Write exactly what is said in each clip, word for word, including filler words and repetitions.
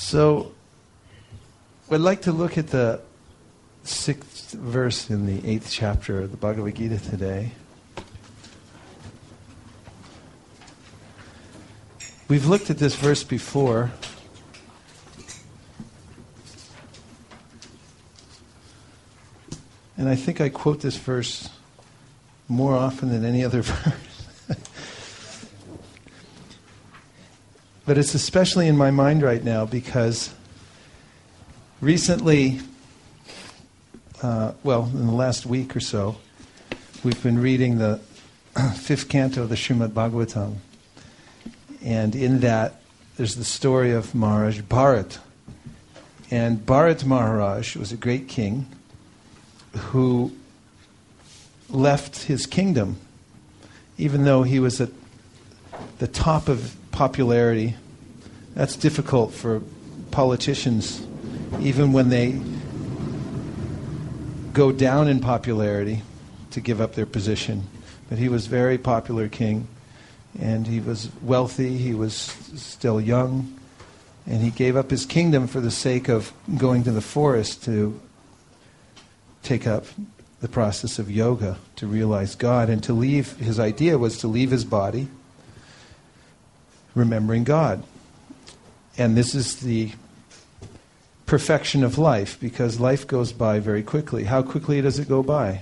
So, I'd like to look at the sixth verse in the eighth chapter of the Bhagavad Gita today. We've looked at this verse before. And I think I quote this verse more often than any other verse. But it's especially in my mind right now because recently, uh, well, in the last week or so, we've been reading the fifth canto of the Srimad Bhagavatam. And in that, there's the story of Maharaj Bharat. And Bharat Maharaj was a great king who left his kingdom, even though he was at the top of popularity. That's difficult for politicians, even when they go down in popularity, to give up their position. But he was a very popular king, and he was wealthy, he was still young, and he gave up his kingdom for the sake of going to the forest to take up the process of yoga, to realize God, and to leave, his idea was to leave his body remembering God. And this is the perfection of life, because life goes by very quickly. How quickly does it go by?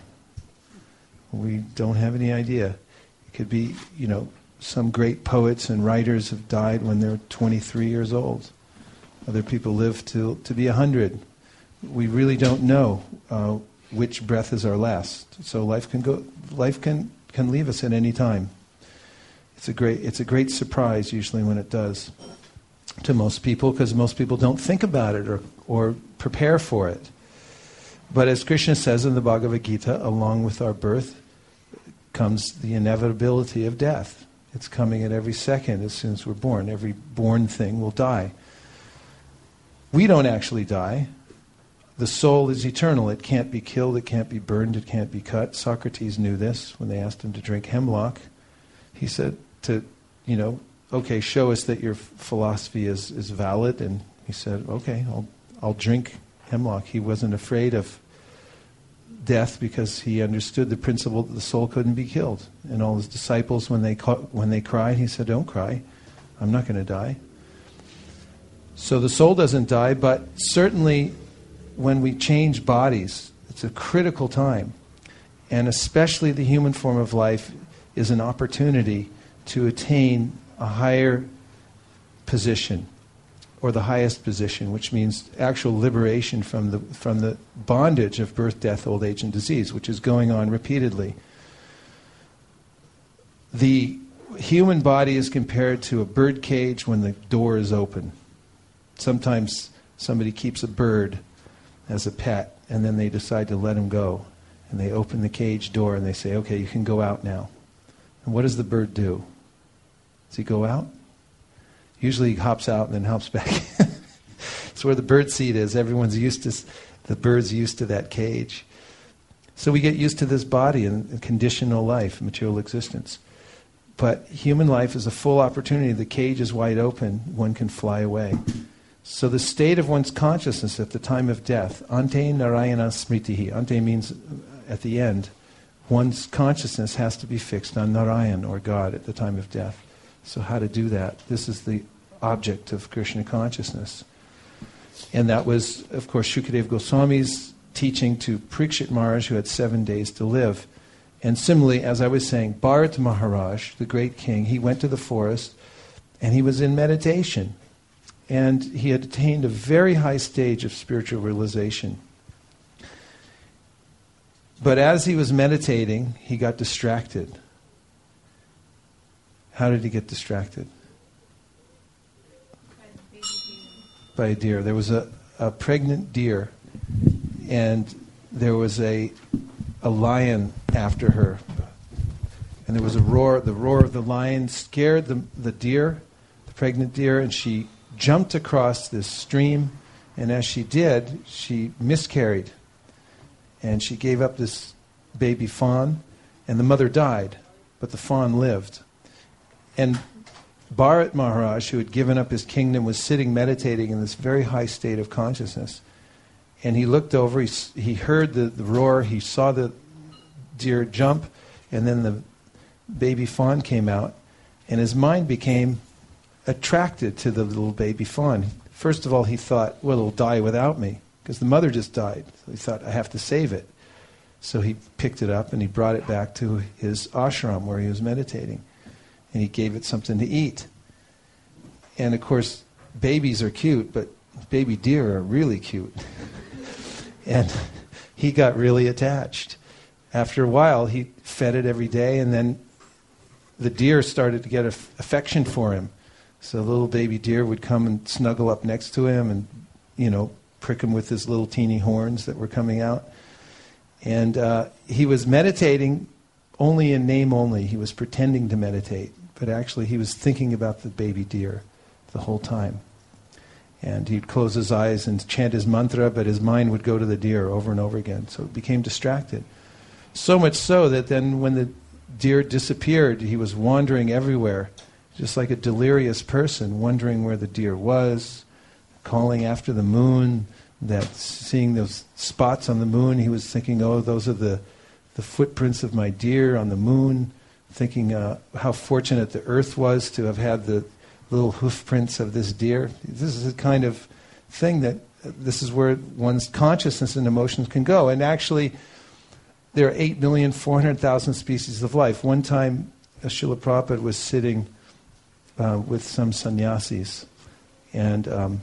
We don't have any idea. It could be, you know, some great poets and writers have died when they're twenty-three years old. Other people live to, to be one hundred. We really don't know uh, which breath is our last. So life can go. Life can, can leave us at any time. It's a great it's a great surprise usually when it does to most people, because most people don't think about it or or prepare for it. But as Krishna says in the Bhagavad Gita, along with our birth comes the inevitability of death. It's coming at every second as soon as we're born. Every born thing will die. We don't actually die. The soul is eternal. It can't be killed, it can't be burned, it can't be cut. Socrates knew this when they asked him to drink hemlock. He said to, you know, okay, show us that your philosophy is, is valid. And he said, okay, I'll I'll drink hemlock. He wasn't afraid of death because he understood the principle that the soul couldn't be killed. And all his disciples, when they ca- when they cried, he said, don't cry. I'm not going to die. So the soul doesn't die, but certainly when we change bodies, it's a critical time. And especially the human form of life is an opportunity to attain a higher position, or the highest position, which means actual liberation from the from the bondage of birth, death, old age, and disease, which is going on repeatedly. The human body is compared to a bird cage when the door is open. Sometimes somebody keeps a bird as a pet, and then they decide to let him go. And they open the cage door and they say, okay, you can go out now. And what does the bird do? Does he go out? Usually he hops out and then hops back in. It's where the bird seat is. Everyone's used to, the bird's used to that cage. So we get used to this body and, and conditional life, material existence. But human life is a full opportunity. The cage is wide open. One can fly away. So the state of one's consciousness at the time of death, ante narayana smritihi. Ante means at the end. One's consciousness has to be fixed on Narayan, or God, at the time of death. So how to do that? This is the object of Krishna consciousness. And that was, of course, Shukadeva Goswami's teaching to Parikshit Maharaj, who had seven days to live. And similarly, as I was saying, Bharat Maharaj, the great king, he went to the forest and he was in meditation. And he had attained a very high stage of spiritual realization. But as he was meditating, he got distracted. How did he get distracted? By a deer. There was a, a pregnant deer, and there was a a lion after her. And there was a roar. The roar of the lion scared the, the deer, the pregnant deer, and she jumped across this stream. And as she did, she miscarried. And she gave up this baby fawn, and the mother died, but the fawn lived. And Bharat Maharaj, who had given up his kingdom, was sitting meditating in this very high state of consciousness. And he looked over, he, he heard the, the roar, he saw the deer jump, and then the baby fawn came out, and his mind became attracted to the little baby fawn. First of all, he thought, well, it'll die without me, because the mother just died. So he thought, I have to save it. So he picked it up and he brought it back to his ashram where he was meditating. And he gave it something to eat. And of course, babies are cute, but baby deer are really cute. And he got really attached. After a while, he fed it every day, and then the deer started to get af- affection for him. So the little baby deer would come and snuggle up next to him and, you know, prick him with his little teeny horns that were coming out. And uh, he was meditating only in name only. He was pretending to meditate, but actually he was thinking about the baby deer the whole time. And he'd close his eyes and chant his mantra, but his mind would go to the deer over and over again. So it became distracted. So much so that then when the deer disappeared, he was wandering everywhere, just like a delirious person, wondering where the deer was, calling after the moon, that seeing those spots on the moon, he was thinking, oh, those are the, the footprints of my deer on the moon, thinking uh, how fortunate the earth was to have had the little hoof prints of this deer. This is the kind of thing that, uh, this is where one's consciousness and emotions can go. And actually, there are eight million four hundred thousand species of life. One time, uh, Srila Prabhupada was sitting uh, with some sannyasis, and um,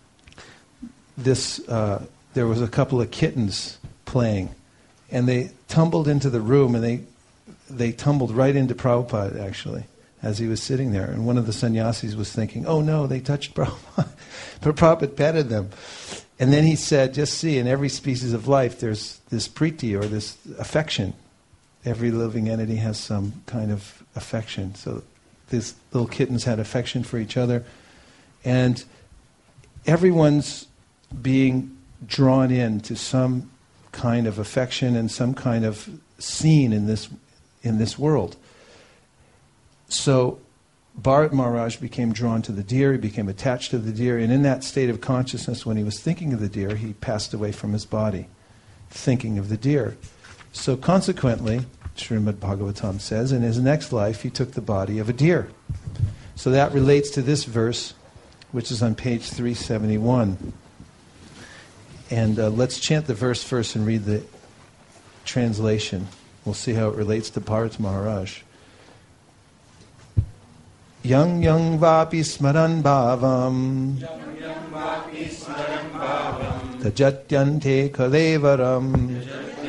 this uh, there was a couple of kittens playing, and they tumbled into the room, and they they tumbled right into Prabhupada, actually, as he was sitting there. And one of the sannyasis was thinking, oh no, they touched Prabhupada. But Prabhupada petted them. And then he said, just see, in every species of life there's this priti, or this affection. Every living entity has some kind of affection. So these little kittens had affection for each other. And everyone's being drawn in to some kind of affection and some kind of scene in this in this world. So Bharat Maharaj became drawn to the deer, he became attached to the deer, and in that state of consciousness, when he was thinking of the deer, he passed away from his body, thinking of the deer. So consequently, Srimad Bhagavatam says, in his next life, he took the body of a deer. So that relates to this verse, which is on page three seventy-one. And uh, let's chant the verse first and read the translation. We'll see how it relates to Bharat Maharaj. Yang yang vapi smaran bhavam tajatyante kalevaram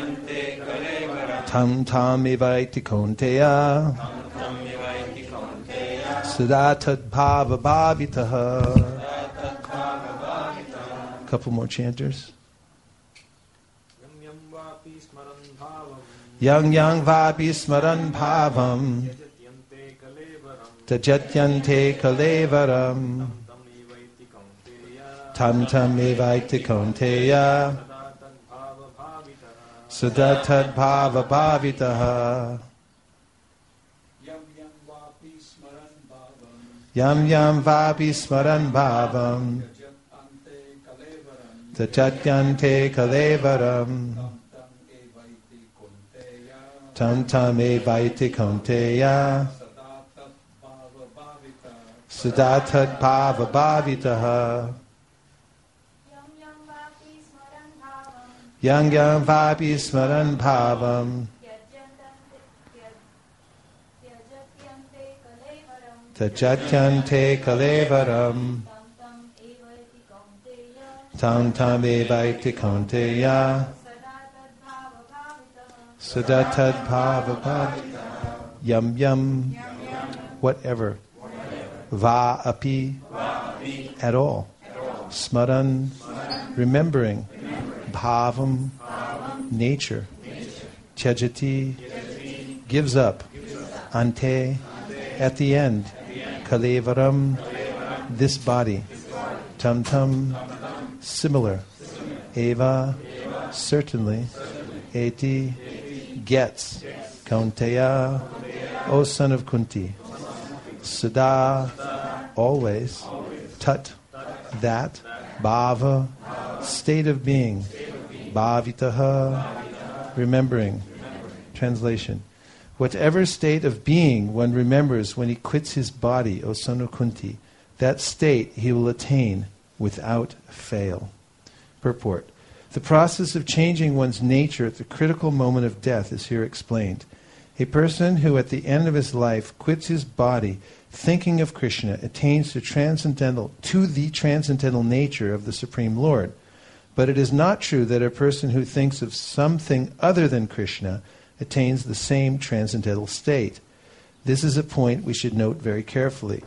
tam tam evaiti konteya sadatad bhava bhavitaha. Couple more chanters. Yang yang vapi smaran bhavam tajatyante kalevaram tam tam evaiti konteya sadatad bhava bhavitaha. Yam yam vapi smaran bhavam tajatyante kalevaram tam tam evaiti konteya sadatad bhava bhavitaha. Yang yang vapi smaran bhavam tajatyante kalevaram tam tam evaiti konteya sadatad bhava bhavitaha. Yam yam, whatever. Va api, at all. Smaran, remembering. Bhavam, nature. Tyajati, gives up. Ante, at the end. Kalevaram, this body. Tam tam, similar. Eva, certainly. Eti, gets. Kaunteya, O son of Kunti. Sada, always. Tat, that. Bhava, state of being. Bhavitaha, remembering. Translation. Whatever state of being one remembers when he quits his body, O son of Kunti, that state he will attain without fail. Purport. The process of changing one's nature at the critical moment of death is here explained. A person who at the end of his life quits his body thinking of Krishna attains to transcendental to the transcendental nature of the Supreme Lord. But it is not true that a person who thinks of something other than Krishna attains the same transcendental state. This is a point we should note very carefully.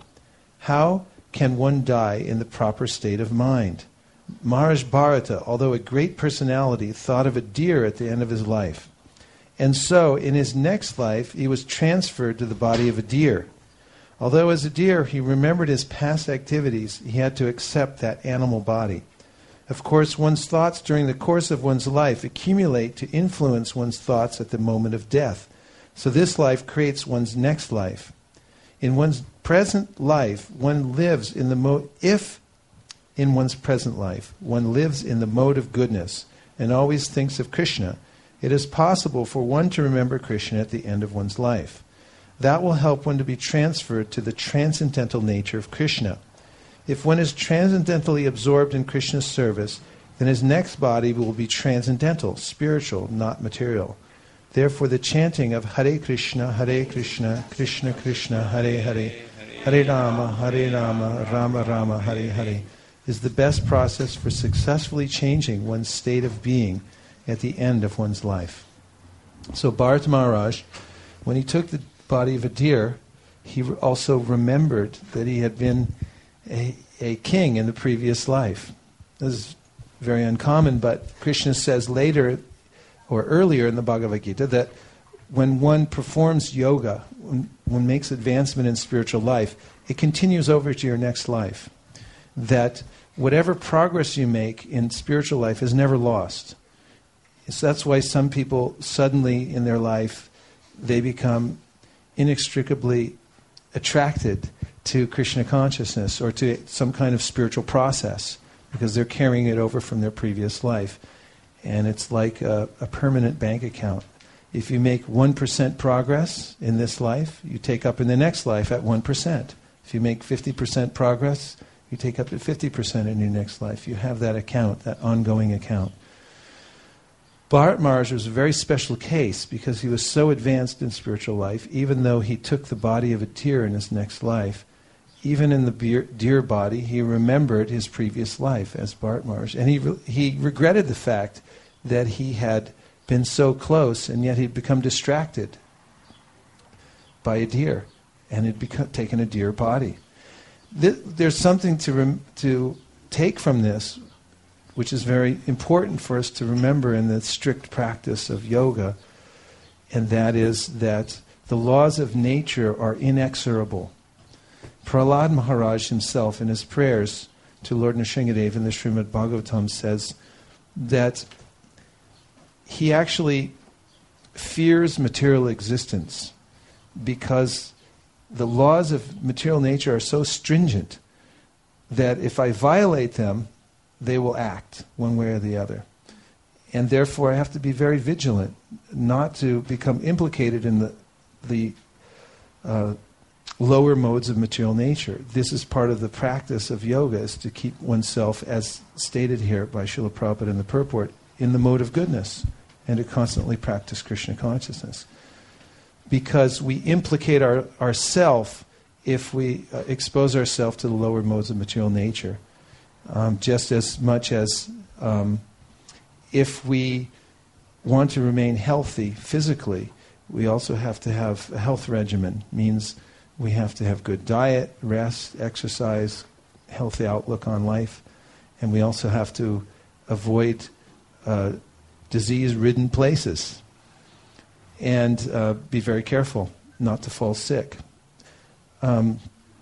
How can one die in the proper state of mind? Maharaj Bharata, although a great personality, thought of a deer at the end of his life. And so, in his next life, he was transferred to the body of a deer. Although as a deer he remembered his past activities, he had to accept that animal body. Of course, one's thoughts during the course of one's life accumulate to influence one's thoughts at the moment of death. So this life creates one's next life. In one's present life, one lives in the mode, if in one's present life, one lives in the mode of goodness and always thinks of Krishna, it is possible for one to remember Krishna at the end of one's life. That will help one to be transferred to the transcendental nature of Krishna. If one is transcendentally absorbed in Krishna's service, then his next body will be transcendental, spiritual, not material. Therefore, the chanting of Hare Krishna, Hare Krishna, Krishna Krishna, Hare Hare, Hare Rama, Hare Rama, Rama Rama, Hare Hare, is the best process for successfully changing one's state of being at the end of one's life. So Bharata Maharaj, when he took the body of a deer, he also remembered that he had been a, a king in the previous life. This is very uncommon, but Krishna says later or earlier in the Bhagavad Gita that when one performs yoga, when one makes advancement in spiritual life, it continues over to your next life. That whatever progress you make in spiritual life is never lost. So that's why some people suddenly in their life, they become inextricably attracted to Krishna consciousness or to some kind of spiritual process because they're carrying it over from their previous life. And it's like a, a permanent bank account. If you make one percent progress in this life, you take up in the next life at one percent. If you make fifty percent progress, you take up at fifty percent in your next life. You have that account, that ongoing account. Bharata Maharaj was a very special case because he was so advanced in spiritual life, even though he took the body of a deer in his next life, even in the deer body, he remembered his previous life as Bharata Maharaj. And he re- he regretted the fact that he had been so close and yet he'd become distracted by a deer and had become, taken a deer body. Th- there's something to rem- to take from this, which is very important for us to remember in the strict practice of yoga, and that is that the laws of nature are inexorable. Prahlad Maharaj himself, in his prayers to Lord Nrsingadev in the Srimad Bhagavatam, says that he actually fears material existence because the laws of material nature are so stringent that if I violate them, they will act one way or the other. And therefore I have to be very vigilant not to become implicated in the, the uh, lower modes of material nature. This is part of the practice of yoga, is to keep oneself, as stated here by Srila Prabhupada in the purport, in the mode of goodness and to constantly practice Krishna consciousness. Because we implicate our ourself if we uh, expose ourselves to the lower modes of material nature. Um, just as much as um, if we want to remain healthy physically, we also have to have a health regimen. Means we have to have good diet, rest, exercise, healthy outlook on life, and we also have to avoid uh, disease-ridden places and uh, be very careful not to fall sick. Um,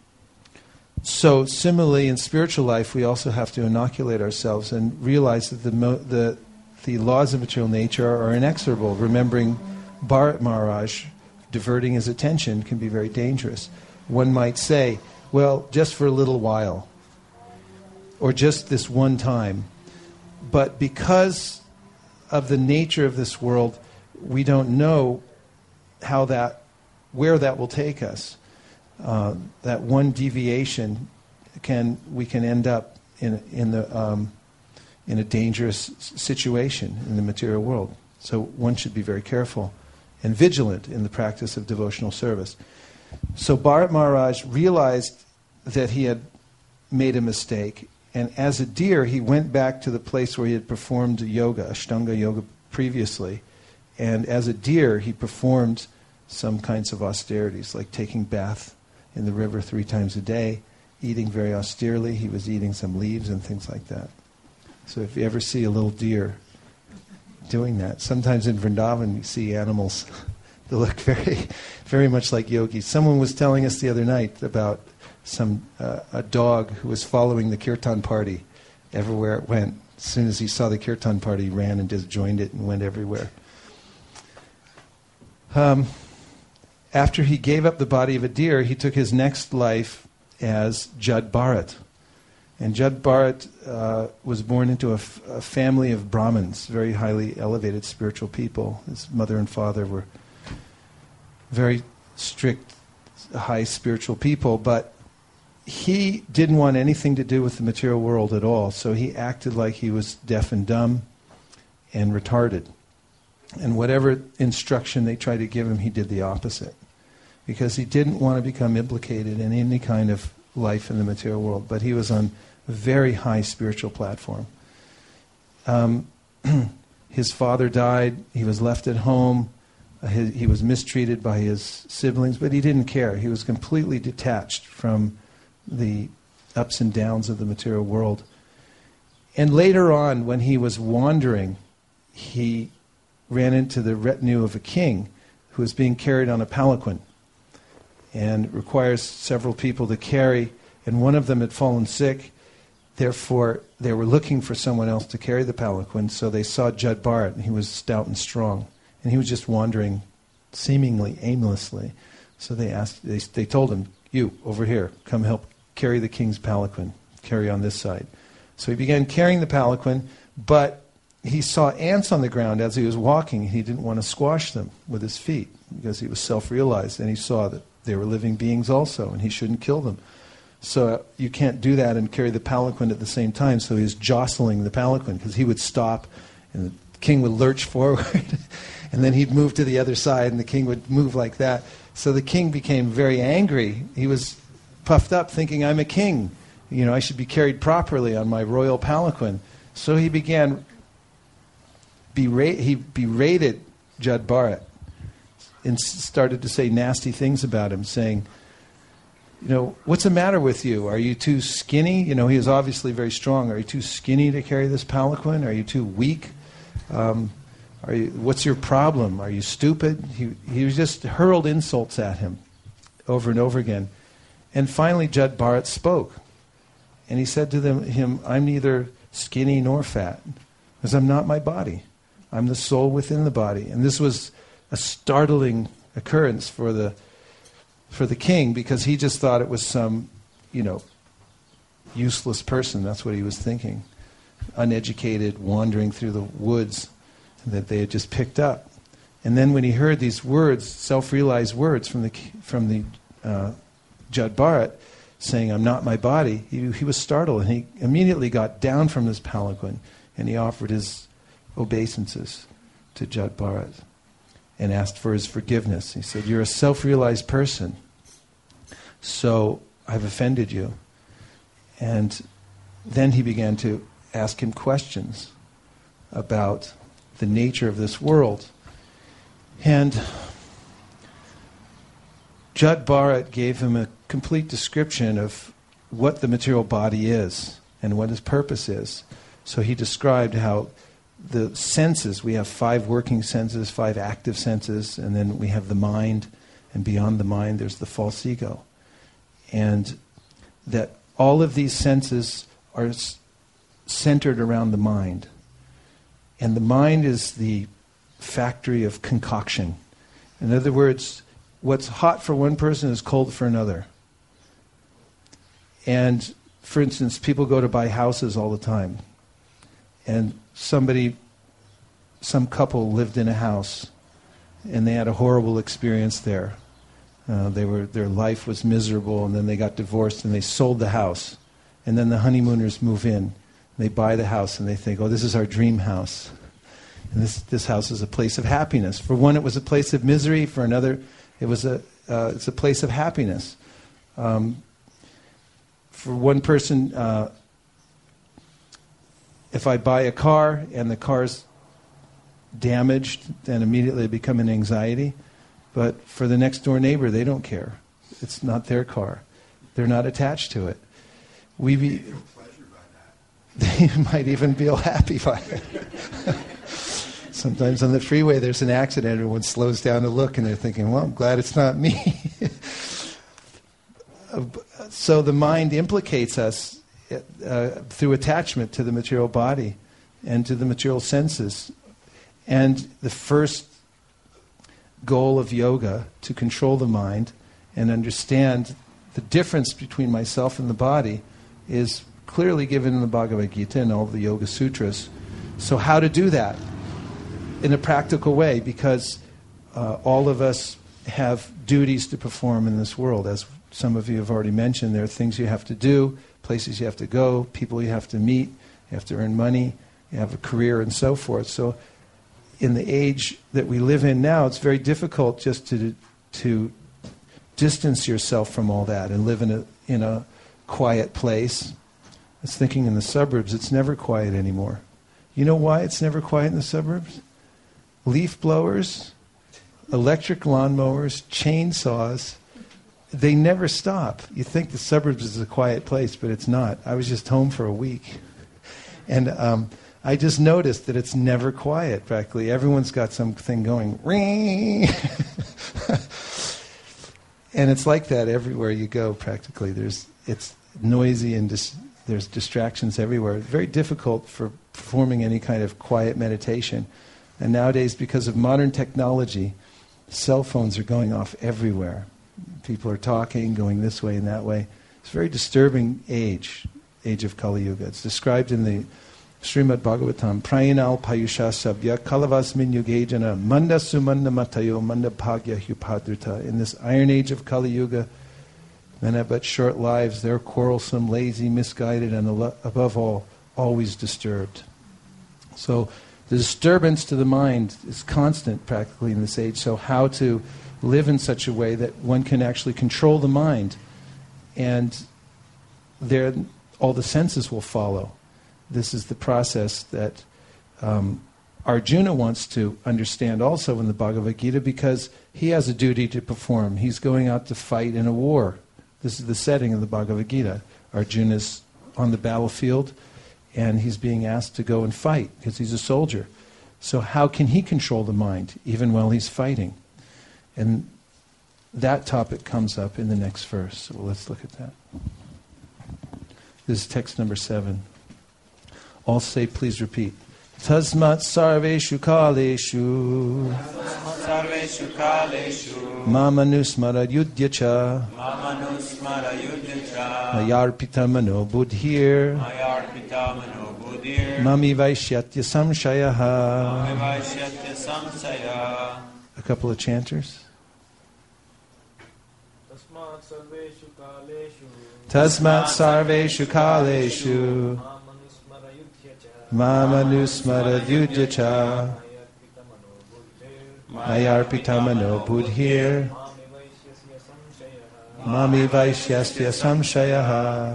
So similarly, in spiritual life, we also have to inoculate ourselves and realize that the mo- the the laws of material nature are inexorable. Remembering Bharata Maharaj diverting his attention can be very dangerous. one might say, well, just for a little while, or just this one time. But because of the nature of this world, we don't know how that, where that will take us. Uh, that one deviation can we can end up in in the um, in a dangerous situation in the material world. So one should be very careful and vigilant in the practice of devotional service. So Bharat Maharaj realized that he had made a mistake, and as a deer, he went back to the place where he had performed yoga, Ashtanga yoga, previously. And as a deer, he performed some kinds of austerities, like taking bath in the river three times a day, eating very austerely. He was eating some leaves and things like that. So if you ever see a little deer doing that, sometimes in Vrindavan you see animals that look very, very much like yogis. Someone was telling us the other night about some uh, a dog who was following the kirtan party everywhere it went. As soon as he saw the kirtan party, he ran and just joined it and went everywhere. Um, after he gave up the body of a deer, he took his next life as Jad Bharat. And Jad Bharat uh, was born into a, f- a family of Brahmins, very highly elevated spiritual people. His mother and father were very strict, high spiritual people, but he didn't want anything to do with the material world at all, so he acted like he was deaf and dumb and retarded. And whatever instruction they tried to give him, he did the opposite, because he didn't want to become implicated in any kind of life in the material world, but he was on a very high spiritual platform. Um, his father died, he was left at home, uh, his, he was mistreated by his siblings, but he didn't care. He was completely detached from the ups and downs of the material world. And later on, when he was wandering, he ran into the retinue of a king who was being carried on a palanquin, and it requires several people to carry, and one of them had fallen sick. Therefore, they were looking for someone else to carry the palanquin, so they saw Jad Bharat, and he was stout and strong, and he was just wandering seemingly aimlessly. So they asked, they, they told him, "You, over here, come help carry the king's palanquin, carry on this side." So he began carrying the palanquin, but he saw ants on the ground as he was walking. He didn't want to squash them with his feet because he was self-realized, and he saw that they were living beings also, and he shouldn't kill them. So uh, you can't do that and carry the palanquin at the same time, so he was jostling the palanquin, because he would stop, and the king would lurch forward, and then he'd move to the other side, and the king would move like that. So the king became very angry. He was puffed up, thinking, "I'm a king. You know, I should be carried properly on my royal palanquin." So he began, berate, he berated Jad Bharat and started to say nasty things about him, saying, you know, "What's the matter with you? Are you too skinny?" You know, he was obviously very strong. "Are you too skinny to carry this palanquin? Are you too weak? Um, are you, what's your problem? Are you stupid?" He, he just hurled insults at him over and over again. And finally, Jad Bharat spoke. And he said to them, him, "I'm neither skinny nor fat, because I'm not my body. I'm the soul within the body." And this was a startling occurrence for the for the king, because he just thought it was some, you know, useless person. That's what he was thinking. Uneducated, wandering through the woods that they had just picked up. And then when he heard these words, self-realized words from the from the uh, Jad Bharat, saying, "I'm not my body," he, he was startled, and he immediately got down from his palanquin, and he offered his obeisances to Jad Bharat and asked for his forgiveness. He said, "You're a self-realized person, so I've offended you." And then he began to ask him questions about the nature of this world. And Jad Bharat gave him a complete description of what the material body is and what its purpose is. So he described how the senses, we have five working senses, five active senses, and then we have the mind, and beyond the mind there's the false ego. And that all of these senses are s- centered around the mind. And the mind is the factory of concoction. In other words, what's hot for one person is cold for another. And, for instance, people go to buy houses all the time. And somebody, some couple lived in a house, and they had a horrible experience there. Uh, they were, their life was miserable, and then they got divorced, and they sold the house. And then the honeymooners move in. They buy the house, and they think, oh, this is our dream house. And this, this house is a place of happiness. For one, it was a place of misery. For another, it was a, uh, it's a place of happiness. Um, for one person, uh, if I buy a car and the car's damaged, then immediately I become an anxiety. But for the next door neighbor, they don't care. It's not their car. They're not attached to it. We be, feel pleasure by that. They might even feel happy by it. Sometimes on the freeway there's an accident, everyone slows down to look and they're thinking, well, I'm glad it's not me. So the mind implicates us uh, through attachment to the material body and to the material senses. And the first goal of yoga, to control the mind and understand the difference between myself and the body, is clearly given in the Bhagavad Gita and all the Yoga Sutras. So how to do that in a practical way, because uh, all of us have duties to perform in this world. As some of you have already mentioned, there are things you have to do, places you have to go, people you have to meet, you have to earn money, you have a career, and so forth. So in the age that we live in now, it's very difficult just to to distance yourself from all that and live in a in a quiet place. I was thinking in the suburbs, it's never quiet anymore. You know why it's never quiet in the suburbs? Leaf blowers, electric lawnmowers, chainsaws, they never stop. You think the suburbs is a quiet place, but it's not. I was just home for a week. And um, I just noticed that it's never quiet, practically. Everyone's got something going. Ring! And it's like that everywhere you go, practically. There's, it's noisy and dis- there's distractions everywhere. It's very difficult for performing any kind of quiet meditation. And nowadays, because of modern technology, cell phones are going off everywhere. People are talking, going this way and that way. It's a very disturbing age, age of Kali Yuga. It's described in the Srimad Bhagavatam, Prayinal Payusha Sabya Kalavasmin Yugejana Manda Sumanda Matayo Manda Bhagya Hupadrita. In this iron age of Kali Yuga, men have but short lives. They're quarrelsome, lazy, misguided, and above all, always disturbed. So the disturbance to the mind is constant practically in this age. So how to live in such a way that one can actually control the mind, and there all the senses will follow. This is the process that um, Arjuna wants to understand also in the Bhagavad Gita, because he has a duty to perform. He's going out to fight in a war. This is the setting of the Bhagavad Gita. Arjuna's on the battlefield, and he's being asked to go and fight because he's a soldier. So how can he control the mind even while he's fighting? And that topic comes up in the next verse. So let's look at that. This is text number seven. All say, please repeat. Tasmat sarveshu kaleshu Sarveshu kaleshu Mamanusmara yudhyacha Mamanusmara yudhyacha Mayarpita mano buddhir Mayarpita mano buddhir Mami vaishyatya samshayaha. Mami vaishyatya samsaya. A couple of chanters. Tasmat sarveshu kaleshu Tasmat sarveshu kaleshu Mamanusmara yudhyacha Mayarpita mano buddhir Mami vaishyasya samshayaha.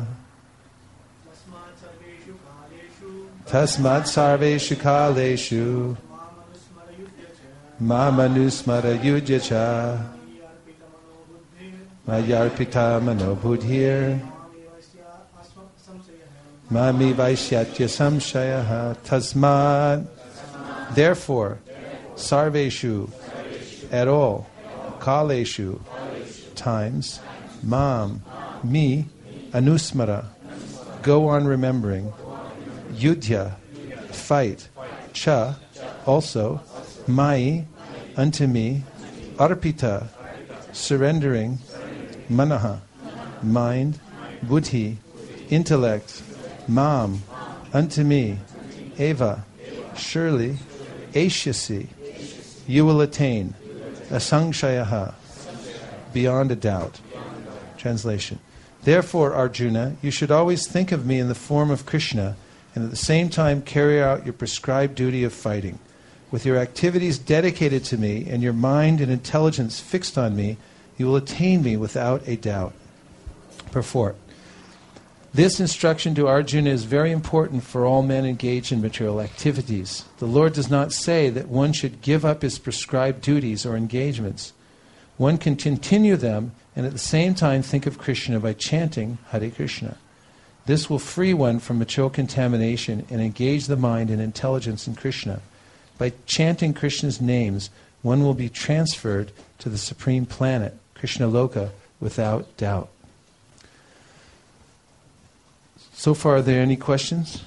Tasmat sarveshu kaleshu Mamanusmara yudhyacha Mayarpita mano buddhir Mami vaishyatya samshayaha. Tasmat, therefore, sarveshu, at all, kaleshu, times, mam, me, anusmara, go on remembering, yudhya, fight, cha, also, mai, unto me, arpita, surrendering, manaha, mind, buddhi, intellect, mam, unto me, eva, surely, ashyasi, you will attain, asangshayaha, beyond a doubt. Translation. Therefore, Arjuna, you should always think of me in the form of Krishna, and at the same time carry out your prescribed duty of fighting. With your activities dedicated to me, and your mind and intelligence fixed on me, you will attain me without a doubt. Purport. This instruction to Arjuna is very important for all men engaged in material activities. The Lord does not say that one should give up his prescribed duties or engagements. One can continue them and at the same time think of Krishna by chanting Hare Krishna. This will free one from material contamination and engage the mind and intelligence in Krishna. By chanting Krishna's names, one will be transferred to the supreme planet, Krishna Loka, without doubt. So far, are there any questions?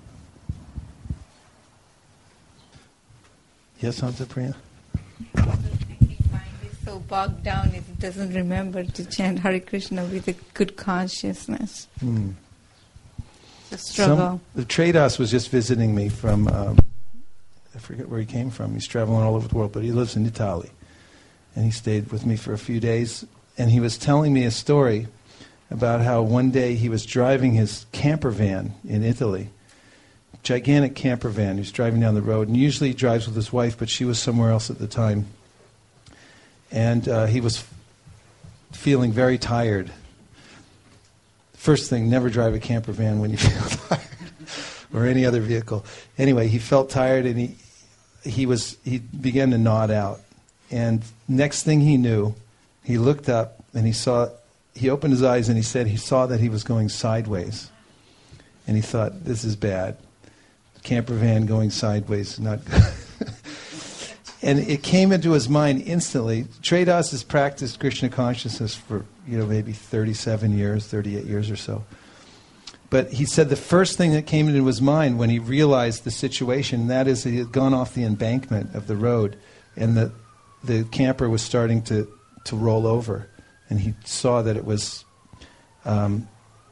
Yes, Anta Priya? The thinking mind is so bogged down it doesn't remember to chant Hare Krishna with a good consciousness. Hmm. The struggle. Some, the Tradas was just visiting me from, um, I forget where he came from. He's traveling all over the world, but he lives in Italy. And he stayed with me for a few days. And he was telling me a story about how one day he was driving his camper van in Italy. Gigantic camper van. He was driving down the road. And usually he drives with his wife, but she was somewhere else at the time. And uh, he was f- feeling very tired. First thing, never drive a camper van when you feel tired. Or any other vehicle. Anyway, he felt tired and he he was he began to nod out. And next thing he knew, he looked up and he saw he opened his eyes and he said he saw that he was going sideways. And he thought, this is bad. Camper van going sideways, not good. And it came into his mind instantly. Tradas has practiced Krishna consciousness for, you know, maybe thirty-seven years, thirty-eight years or so. But he said the first thing that came into his mind when he realized the situation, and that is that he had gone off the embankment of the road, and the the camper was starting to, to roll over. And he saw that it was, um,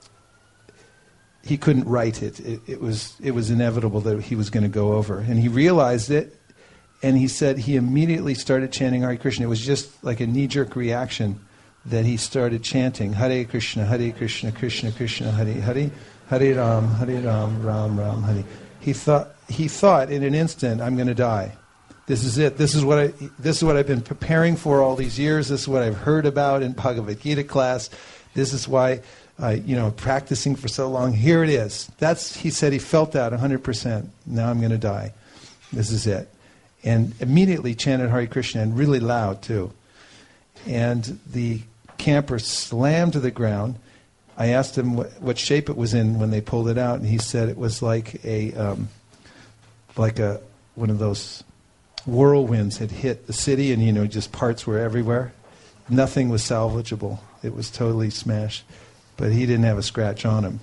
he couldn't right it. It, it was it was inevitable that he was going to go over. And he realized it, and he said he immediately started chanting Hare Krishna. It was just like a knee-jerk reaction that he started chanting Hare Krishna, Hare Krishna, Krishna Krishna, Hare Hare, Hare Ram, Hare Ram, Ram Ram, Hare. He thought he thought in an instant, I'm going to die. This is it. This is what I. This is what I've been preparing for all these years. This is what I've heard about in Bhagavad Gita class. This is why, I, you know, practicing for so long. Here it is. That's he said. He felt that one hundred percent. Now I'm going to die. This is it. And immediately chanted Hare Krishna, and really loud too. And the camper slammed to the ground. I asked him what, what shape it was in when they pulled it out, and he said it was like a, um, like a one of those whirlwinds had hit the city, and you know, just parts were everywhere. Nothing was salvageable. It was totally smashed, but he didn't have a scratch on him.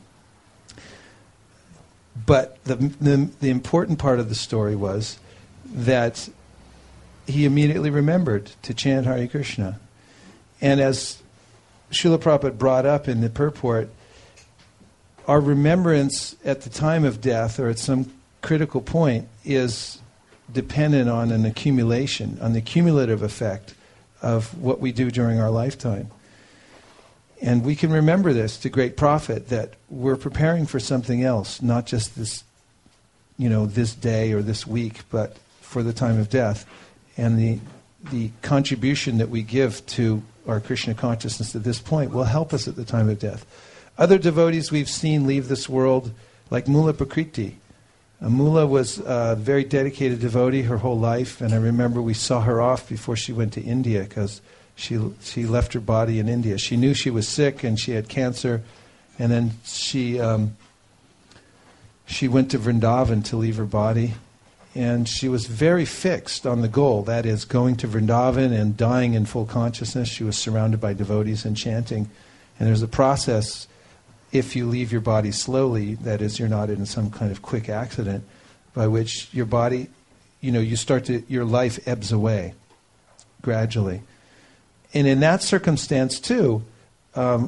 But the the, the important part of the story was that he immediately remembered to chant Hare Krishna. And as Srila Prabhupada brought up in the purport, our remembrance at the time of death or at some critical point is dependent on an accumulation, on the cumulative effect of what we do during our lifetime. And we can remember this to great profit, that we're preparing for something else, not just this, you know, this day or this week, but for the time of death. And the the contribution that we give to our Krishna consciousness at this point will help us at the time of death. Other devotees we've seen leave this world, like Mula Prakriti. Uh, Mula was a very dedicated devotee her whole life, and I remember we saw her off before she went to India because she she left her body in India. She knew she was sick and she had cancer, and then she um, she went to Vrindavan to leave her body. And she was very fixed on the goal, that is, going to Vrindavan and dying in full consciousness. She was surrounded by devotees and chanting. And there's a process, if you leave your body slowly, that is, you're not in some kind of quick accident, by which your body, you know, you start to, your life ebbs away gradually. And in that circumstance, too, um,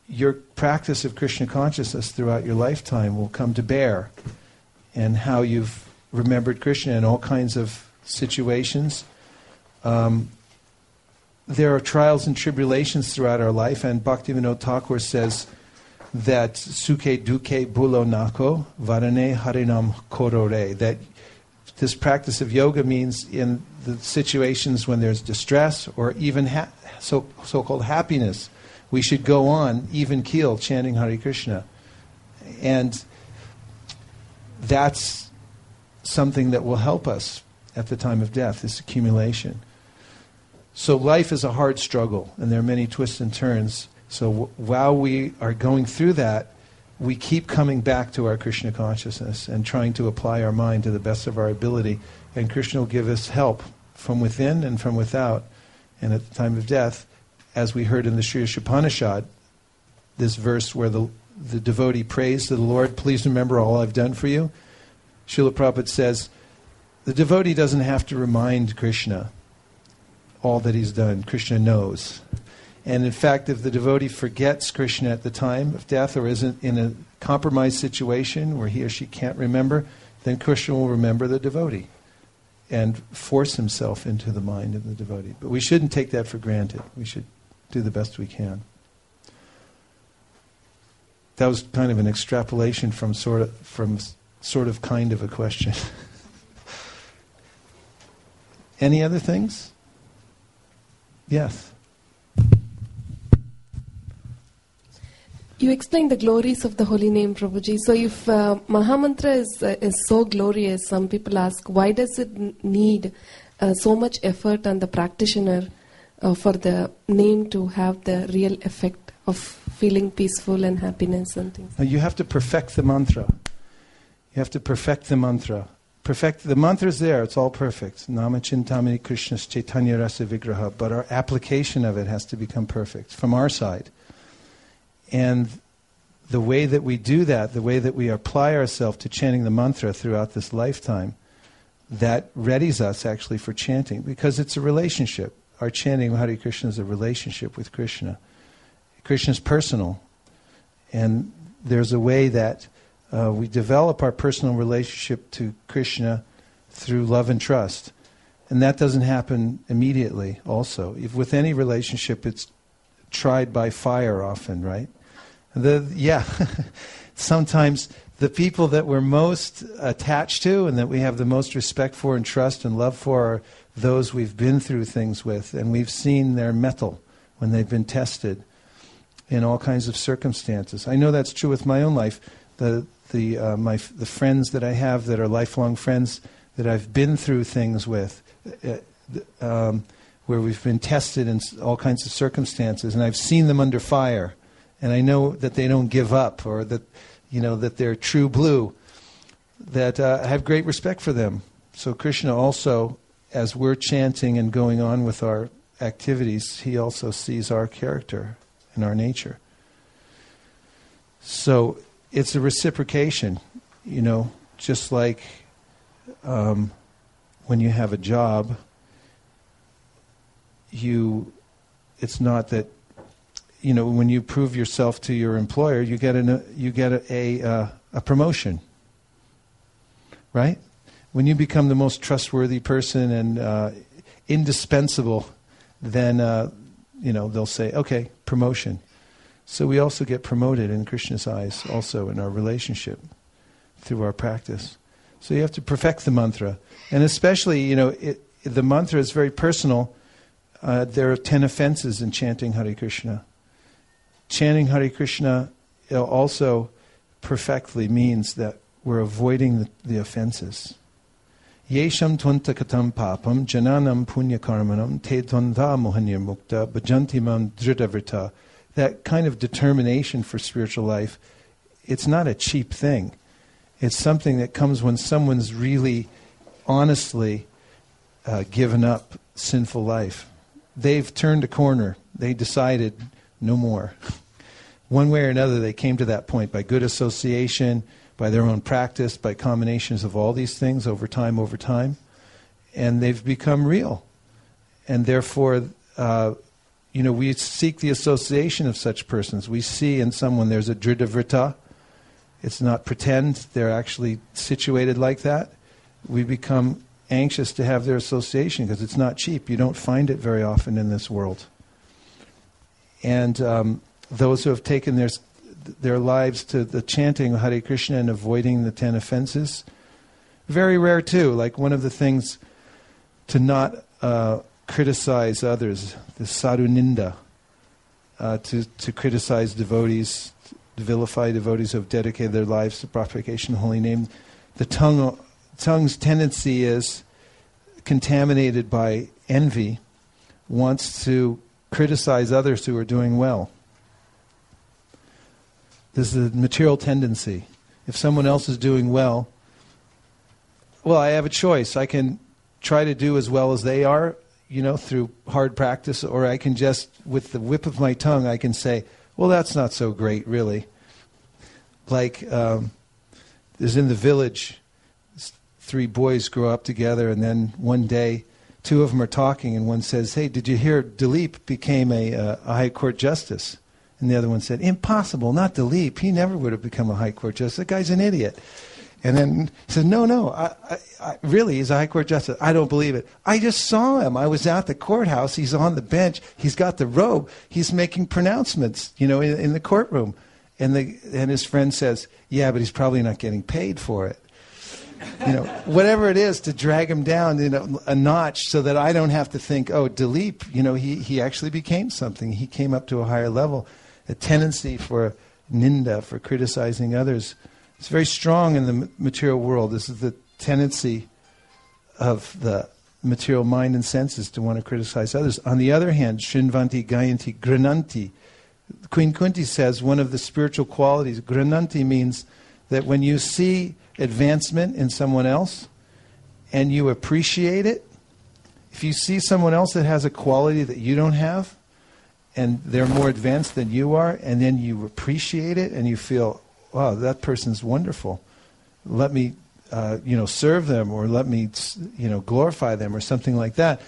your practice of Krishna consciousness throughout your lifetime will come to bear, and how you've remembered Krishna in all kinds of situations. Um, there are trials and tribulations throughout our life, and Bhaktivinoda Thakur says that sukhe dukhe bulo nako varane harinam korore, that this practice of yoga means in the situations when there's distress or even ha- so, so-called happiness, we should go on even keel chanting Hare Krishna. And that's something that will help us at the time of death, this accumulation. So life is a hard struggle, and there are many twists and turns. So w- while we are going through that, we keep coming back to our Krishna consciousness and trying to apply our mind to the best of our ability. And Krishna will give us help from within and from without. And at the time of death, as we heard in the Sri Upanishad, this verse where the, the devotee prays to the Lord, please remember all I've done for you. Srila Prabhupada says, the devotee doesn't have to remind Krishna all that he's done. Krishna knows. And in fact, if the devotee forgets Krishna at the time of death or isn't in a compromised situation where he or she can't remember, then Krishna will remember the devotee and force himself into the mind of the devotee. But we shouldn't take that for granted. We should do the best we can. That was kind of an extrapolation from sort of, from sort of kind of a question. Any other things? Yes. You explained the glories of the holy name, Prabhuji. So if uh, Mahamantra is, uh, is so glorious, some people ask, why does it n- need uh, so much effort on the practitioner uh, for the name to have the real effect of feeling peaceful and happiness and things? Now you have to perfect the mantra. You have to perfect the mantra. Perfect the mantra's there, it's all perfect. Nama Chintamani Krishna's Chaitanya Rasa Vigraha, but our application of it has to become perfect from our side. And the way that we do that, the way that we apply ourselves to chanting the mantra throughout this lifetime, that readies us actually for chanting, because it's a relationship. Our chanting Hare Krishna is a relationship with Krishna. Krishna is personal. And there's a way that uh, we develop our personal relationship to Krishna through love and trust. And that doesn't happen immediately also. If with any relationship, it's tried by fire often, right? The, yeah, sometimes the people that we're most attached to and that we have the most respect for and trust and love for are those we've been through things with, and we've seen their mettle when they've been tested in all kinds of circumstances. I know that's true with my own life. The the uh, my the friends that I have that are lifelong friends that I've been through things with, uh, um, where we've been tested in all kinds of circumstances, and I've seen them under fire. And I know that they don't give up, or that, you know, that they're true blue, that uh, I have great respect for them. So Krishna also, as we're chanting and going on with our activities, he also sees our character and our nature. So it's a reciprocation, you know, just like um, when you have a job, you, it's not that, you know, when you prove yourself to your employer, you get a you get a a, uh, a promotion, right? When you become the most trustworthy person and uh, indispensable, then uh, you know they'll say, "Okay, promotion." So we also get promoted in Krishna's eyes, also in our relationship through our practice. So you have to perfect the mantra, and especially, you know, it, the mantra is very personal. Uh, there are ten offenses in chanting Hare Krishna. Chanting Hare Krishna also perfectly means that we're avoiding the, the offenses. Yesham tvantakatam papam jananam punya karmanam te tvanta mohanir mukta bhajantimam dhridavrita. That kind of determination for spiritual life, it's not a cheap thing. It's something that comes when someone's really honestly uh, given up sinful life. They've turned a corner. They decided no more. One way or another, they came to that point by good association, by their own practice, by combinations of all these things over time, over time. And they've become real. And therefore, uh, you know, we seek the association of such persons. We see in someone there's a Dridhavrita. It's not pretend. They're actually situated like that. We become anxious to have their association because it's not cheap. You don't find it very often in this world. And um, those who have taken their their lives to the chanting of Hare Krishna and avoiding the ten offenses, very rare too. Like one of the things to not uh, criticize others, the sadhu ninda, uh, to, to criticize devotees, to vilify devotees who have dedicated their lives to propagation of the holy name. The tongue, tongue's tendency is contaminated by envy, wants to criticize others who are doing well. This is a material tendency. If someone else is doing well, well, I have a choice. I can try to do as well as they are, you know, through hard practice, or I can just, with the whip of my tongue, I can say, well, that's not so great, really. Like, um, there's in the village, three boys grow up together, and then one day, two of them are talking, and one says, hey, did you hear Dilip became a, uh, a High Court Justice? And the other one said, impossible, not Dilip. He never would have become a High Court Justice. That guy's an idiot. And then he said, no, no, I, I, I, really, he's a High Court Justice. I don't believe it. I just saw him. I was at the courthouse. He's on the bench. He's got the robe. He's making pronouncements, you know, in, in the courtroom. And, the, and his friend says, yeah, but he's probably not getting paid for it. You know, whatever it is to drag him down, you know, a notch so that I don't have to think, oh, Dilip, you know, he, he actually became something. He came up to a higher level. A tendency for ninda, for criticizing others. It's very strong in the material world. This is the tendency of the material mind and senses to want to criticize others. On the other hand, Shrinvanti, Gayanti, Grananti. Queen Kunti says one of the spiritual qualities, Grananti, means that when you see advancement in someone else and you appreciate it, if you see someone else that has a quality that you don't have, and they're more advanced than you are, and then you appreciate it, and you feel, wow, that person's wonderful. Let me, uh, you know, serve them, or let me, you know, glorify them, or something like that.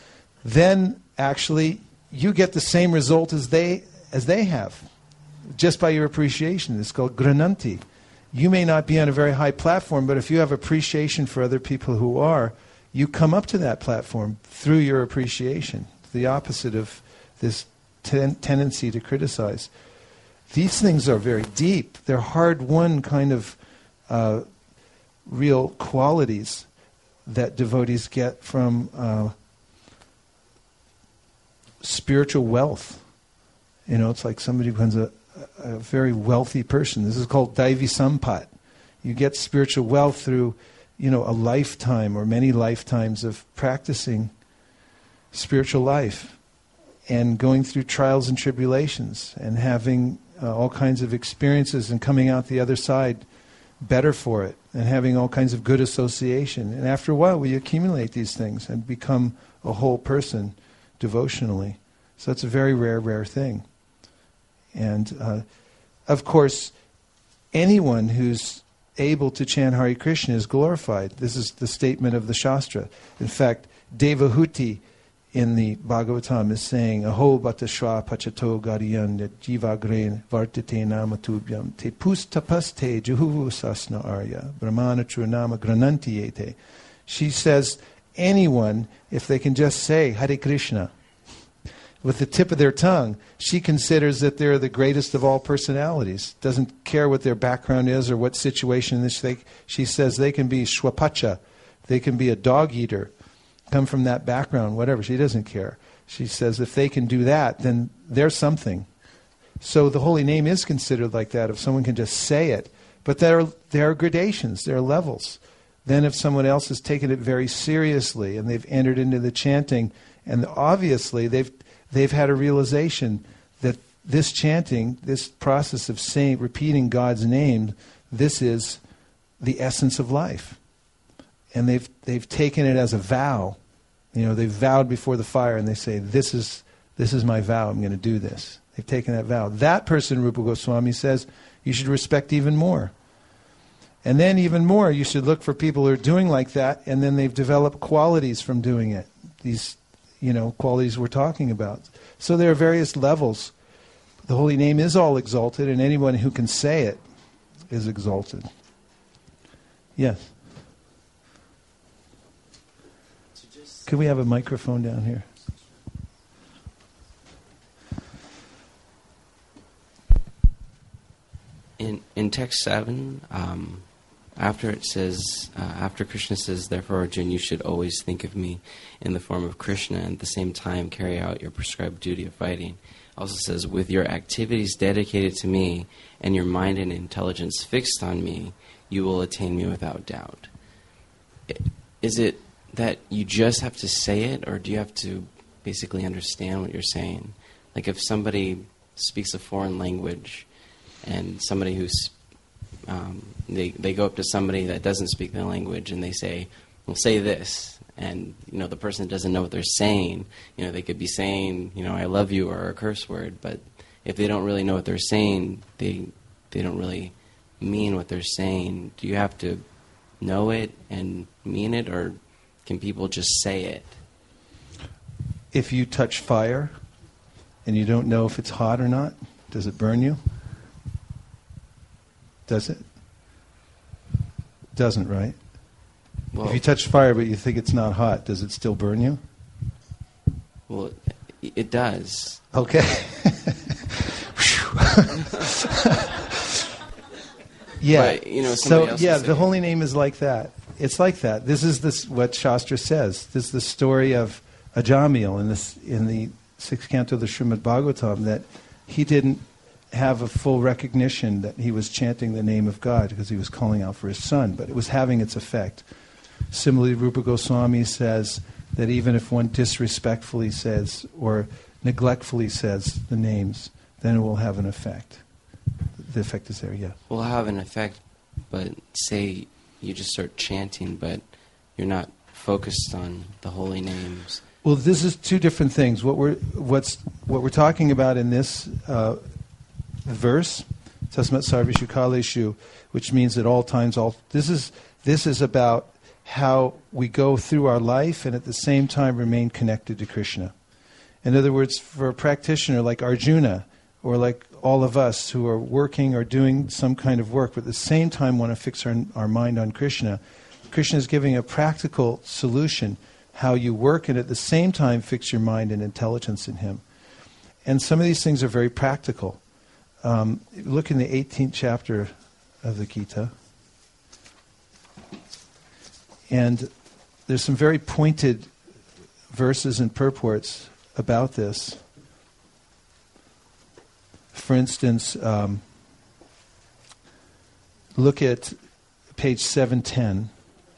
Then, actually, you get the same result as they as they have, just by your appreciation. It's called Grananti. You may not be on a very high platform, but if you have appreciation for other people who are, you come up to that platform through your appreciation. The opposite of this ten- tendency to criticize. These things are very deep. They're hard-won kind of uh, real qualities that devotees get from uh, spiritual wealth. You know, it's like somebody who becomes a, a very wealthy person. This is called Daivi Sampat. You get spiritual wealth through, you know, a lifetime or many lifetimes of practicing spiritual life and going through trials and tribulations and having uh, all kinds of experiences and coming out the other side better for it and having all kinds of good association. And after a while, we accumulate these things and become a whole person devotionally. So it's a very rare, rare thing. And, uh, of course, anyone who's able to chant Hare Krishna is glorified. This is the statement of the Shastra. In fact, Devahuti in the Bhagavatam is saying, Aho bata shwa pachato gariyan jivagren vartate nama tubhyam te pustapaste juhu sasna arya brahmana churnama grananti ete. She says, anyone, if they can just say Hare Krishna with the tip of their tongue, she considers that they're the greatest of all personalities. Doesn't care what their background is or what situation this. They, she says they can be shwapacha, they can be a dog eater, come from that background, whatever. She doesn't care. She says if they can do that, then they're something. So the holy name is considered like that if someone can just say it. But there are, there are gradations, there are levels. Then if someone else has taken it very seriously and they've entered into the chanting, and obviously they've they've had a realization that this chanting, this process of saying, repeating God's name, this is the essence of life. And they've they've taken it as a vow. You know, they've vowed before the fire and they say, this is this is my vow, I'm going to do this. They've taken that vow. That person, Rupa Goswami says, you should respect even more. And then even more, you should look for people who are doing like that, and then they've developed qualities from doing it. These, you know, qualities we're talking about. So there are various levels. The holy name is all exalted, and anyone who can say it is exalted. Yes? Could we have a microphone down here? In in text seven, um, after it says, uh, after Krishna says, therefore, Arjuna, you should always think of me in the form of Krishna, and at the same time carry out your prescribed duty of fighting. Also says, with your activities dedicated to me and your mind and intelligence fixed on me, you will attain me without doubt. Is it that you just have to say it, or do you have to basically understand what you're saying? Like if somebody speaks a foreign language and somebody who's, um, they, they go up to somebody that doesn't speak the language and they say, well, say this. And, you know, the person doesn't know what they're saying. You know, they could be saying, you know, I love you or a curse word, but if they don't really know what they're saying, they they don't really mean what they're saying. Do you have to know it and mean it, or can people just say it? If you touch fire and you don't know if it's hot or not, does it burn you? Does it? Doesn't, right? Well, if you touch fire but you think it's not hot, does it still burn you? Well, it, it does. Okay. Yeah. But, you know, so else yeah, say, the holy name is like that. It's like that. This is this what Shastra says. This is the story of Ajamil in this in the sixth canto of the Srimad Bhagavatam, that he didn't have a full recognition that he was chanting the name of God because he was calling out for his son, but it was having its effect. Similarly, Rupa Goswami says that even if one disrespectfully says or neglectfully says the names, then it will have an effect. The effect is there, yeah. Will have an effect, but say you just start chanting, but you're not focused on the holy names. Well, this is two different things. What we're what's what we're talking about in this uh, verse, Tasmat Sarveshu Kaleshu, which means at all times, all this is this is about how we go through our life and at the same time remain connected to Krishna. In other words, for a practitioner like Arjuna, or like all of us who are working or doing some kind of work, but at the same time want to fix our, our mind on Krishna, Krishna is giving a practical solution, how you work and at the same time fix your mind and intelligence in Him. And some of these things are very practical. Um, look in the eighteenth chapter of the Gita. And there's some very pointed verses and purports about this. For instance, um, look at page seven ten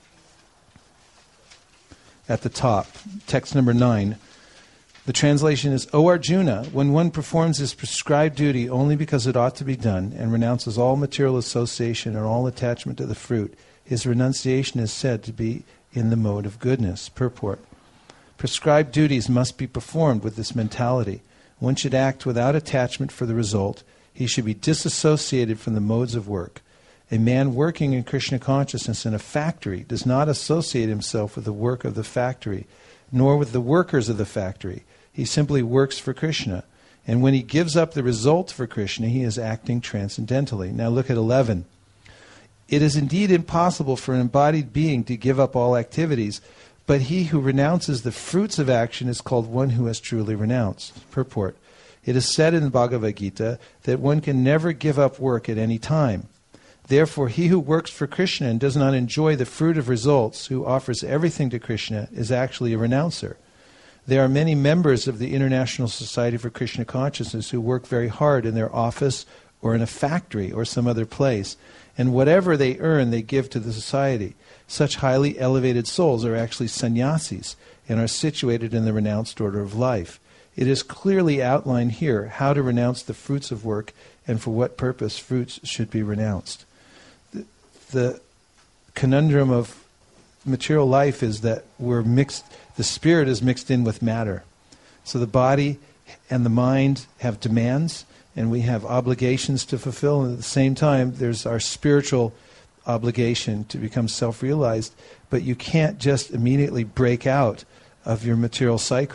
at the top, text number nine. The translation is, O Arjuna, when one performs his prescribed duty only because it ought to be done and renounces all material association or all attachment to the fruit, his renunciation is said to be in the mode of goodness. Purport. Prescribed duties must be performed with this mentality. One should act without attachment for the result. He should be disassociated from the modes of work. A man working in Krishna consciousness in a factory does not associate himself with the work of the factory, nor with the workers of the factory. He simply works for Krishna. And when he gives up the result for Krishna, he is acting transcendentally. Now look at eleven. It is indeed impossible for an embodied being to give up all activities, but he who renounces the fruits of action is called one who has truly renounced. Purport. It is said in the Bhagavad Gita that one can never give up work at any time. Therefore, he who works for Krishna and does not enjoy the fruit of results, who offers everything to Krishna, is actually a renouncer. There are many members of the International Society for Krishna Consciousness who work very hard in their office or in a factory or some other place, and whatever they earn they give to the society. Such highly elevated souls are actually sannyasis and are situated in the renounced order of life. It is clearly outlined here how to renounce the fruits of work and for what purpose fruits should be renounced. The, the conundrum of material life is that we're mixed, the spirit is mixed in with matter. So the body and the mind have demands, and we have obligations to fulfill, and at the same time there's our spiritual obligation to become self-realized, but you can't just immediately break out of your material cycle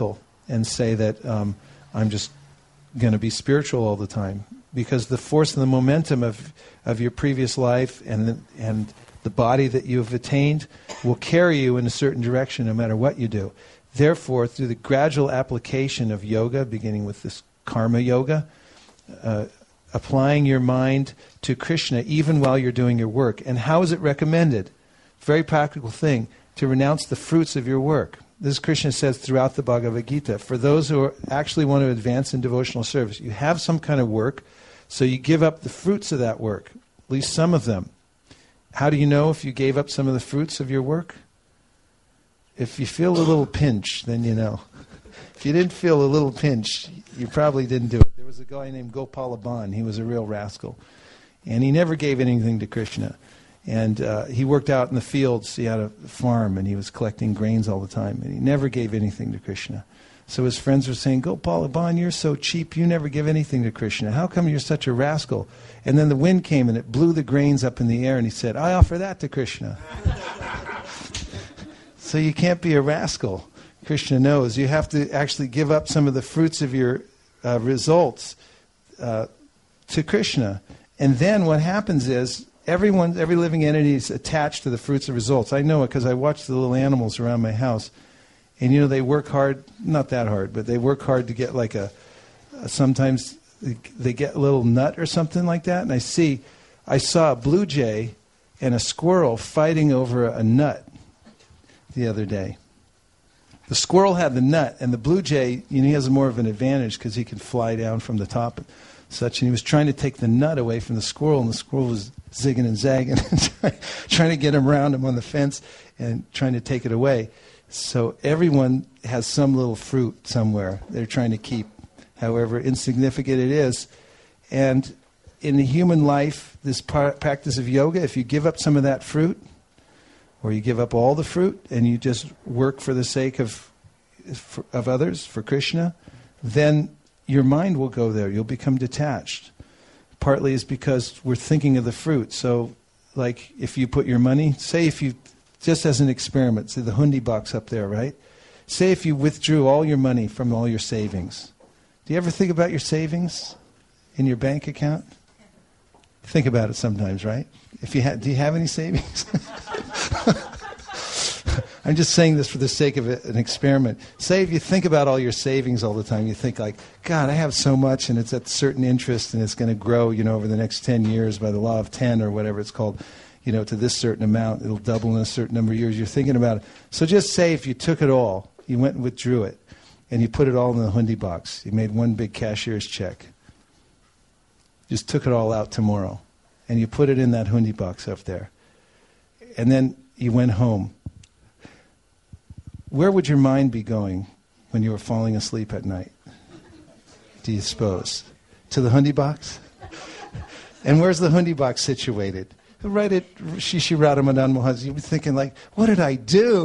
and say that um, I'm just going to be spiritual all the time. Because the force and the momentum of, of your previous life and the, and the body that you have attained will carry you in a certain direction no matter what you do. Therefore, through the gradual application of yoga, beginning with this karma yoga, uh, applying your mind to Krishna even while you're doing your work. And how is it recommended? Very practical thing, to renounce the fruits of your work. This Krishna says throughout the Bhagavad Gita, for those who are actually want to advance in devotional service, you have some kind of work, so you give up the fruits of that work, at least some of them. How do you know if you gave up some of the fruits of your work? If you feel a little pinch, then you know. If you didn't feel a little pinch, you probably didn't do it. There was a guy named Gopala Ban. He was a real rascal. And he never gave anything to Krishna. And uh, he worked out in the fields. He had a farm, and he was collecting grains all the time. And he never gave anything to Krishna. So his friends were saying, Gopala Ban, you're so cheap. You never give anything to Krishna. How come you're such a rascal? And then the wind came, and it blew the grains up in the air. And he said, I offer that to Krishna. So you can't be a rascal. Krishna knows. You have to actually give up some of the fruits of your uh, results uh, to Krishna. And then what happens is, everyone, every living entity is attached to the fruits of results. I know it because I watch the little animals around my house. And, you know, they work hard, not that hard, but they work hard to get like a, a sometimes they get a little nut or something like that. And I see, I saw a blue jay and a squirrel fighting over a nut the other day. The squirrel had the nut, and the blue jay, you know, he has more of an advantage because he can fly down from the top and such. And he was trying to take the nut away from the squirrel, and the squirrel was zigging and zagging, trying to get him around him on the fence and trying to take it away. So everyone has some little fruit somewhere they're trying to keep, however insignificant it is. And in the human life, this par- practice of yoga, if you give up some of that fruit, or you give up all the fruit and you just work for the sake of for, of others, for Krishna, then your mind will go there. You'll become detached. Partly is because we're thinking of the fruit. So, like, if you put your money, say if you, just as an experiment, say the hundi box up there, right? Say if you withdrew all your money from all your savings. Do you ever think about your savings in your bank account? Think about it sometimes, right? If you ha- do you have any savings? I'm just saying this for the sake of an experiment. Say if you think about all your savings all the time, you think like, God, I have so much, and it's at certain interest, and it's going to grow, you know, over the next ten years by the law of ten or whatever it's called, you know, to this certain amount. It'll double in a certain number of years. You're thinking about it. So just say if you took it all, you went and withdrew it, and you put it all in the hundi box. You made one big cashier's check. Just took it all out tomorrow, and you put it in that hundi box up there. And then you went home. Where would your mind be going when you were falling asleep at night? Do you suppose? To the hundi box? And where's the hundi box situated? Right at Shishi Radha Madan Mohan. You'll be thinking like, what did I do?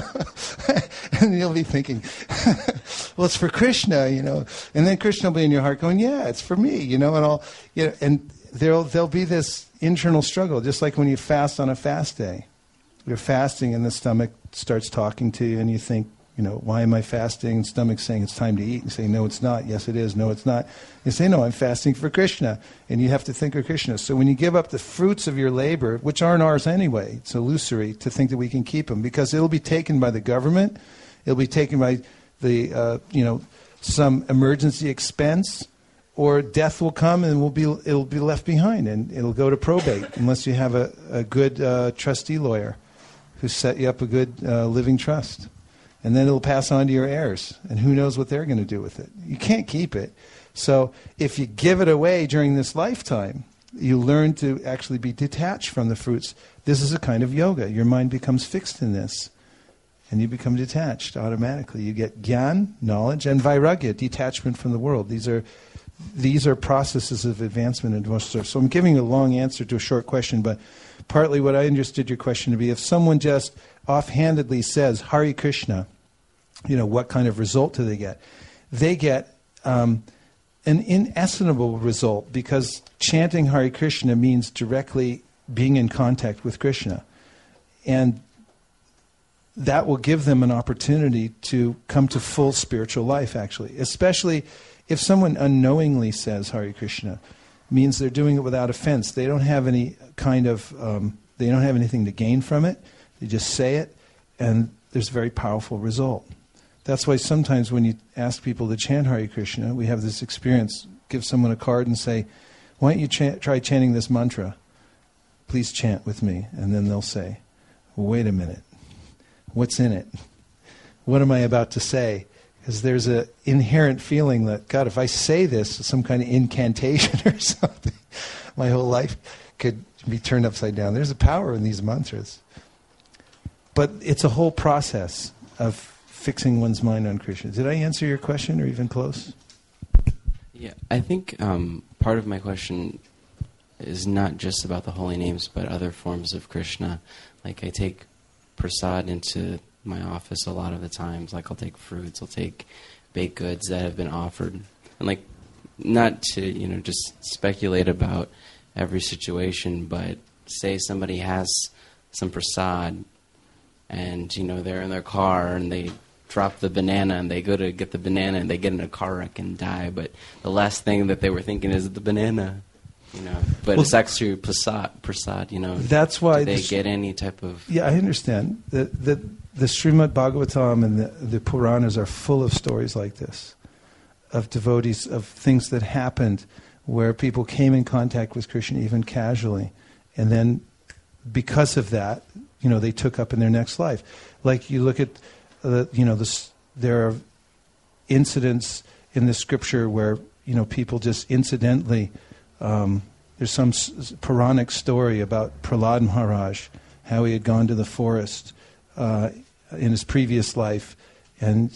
And you'll be thinking, well, it's for Krishna, you know. And then Krishna will be in your heart going, yeah, it's for me, you know, and all, you know, and there'll there'll be this internal struggle, just like when you fast on a fast day. You're fasting and the stomach starts talking to you and you think, you know, why am I fasting? And stomach's saying it's time to eat. You say, no, it's not. Yes, it is. No, it's not. You say, no, I'm fasting for Krishna. And you have to think of Krishna. So when you give up the fruits of your labor, which aren't ours anyway, it's illusory to think that we can keep them, because it'll be taken by the government. It'll be taken by the, uh, you know, some emergency expense, or death will come and will be it'll be left behind and it'll go to probate unless you have a, a good uh, trustee lawyer who set you up a good uh, living trust. And then it'll pass on to your heirs. And who knows what they're going to do with it. You can't keep it. So if you give it away during this lifetime, you learn to actually be detached from the fruits. This is a kind of yoga. Your mind becomes fixed in this. And you become detached automatically. You get gyan, knowledge, and vairagya, detachment from the world. These are these are processes of advancement in devotional service. So I'm giving a long answer to a short question, but partly what I understood your question to be, if someone just offhandedly says Hare Krishna, you know, what kind of result do they get? They get um, an inestimable result, because chanting Hare Krishna means directly being in contact with Krishna. And that will give them an opportunity to come to full spiritual life, actually. Especially if someone unknowingly says Hare Krishna, means they're doing it without offense. They don't have any kind of, um, they don't have anything to gain from it. They just say it, and there's a very powerful result. That's why sometimes when you ask people to chant Hare Krishna, we have this experience. Give someone a card and say, why don't you chant, try chanting this mantra? Please chant with me. And then they'll say, well, wait a minute. What's in it? What am I about to say? Because there's an inherent feeling that, God, if I say this, some kind of incantation or something, my whole life could be turned upside down. There's a power in these mantras. But it's a whole process of fixing one's mind on Krishna. Did I answer your question, or even close? Yeah, I think um, part of my question is not just about the holy names, but other forms of Krishna. Like I take prasad into my office a lot of the times. Like I'll take fruits, I'll take baked goods that have been offered, and like not to you know just speculate about every situation, but say somebody has some prasad, and you know they're in their car and they drop the banana and they go to get the banana and they get in a car wreck and die, but the last thing that they were thinking is the banana. You know, but well, it's actually prasad, prasad, you know. That's why do they get any type of... Yeah, I understand. The, the, the Srimad Bhagavatam and the, the Puranas are full of stories like this, of devotees, of things that happened where people came in contact with Krishna even casually, and then because of that, you know, they took up in their next life. Like you look at, the, you know, this, there are incidents in the scripture where, you know, people just incidentally... Um, there's some s- Puranic story about Prahlad Maharaj, how he had gone to the forest uh, in his previous life, and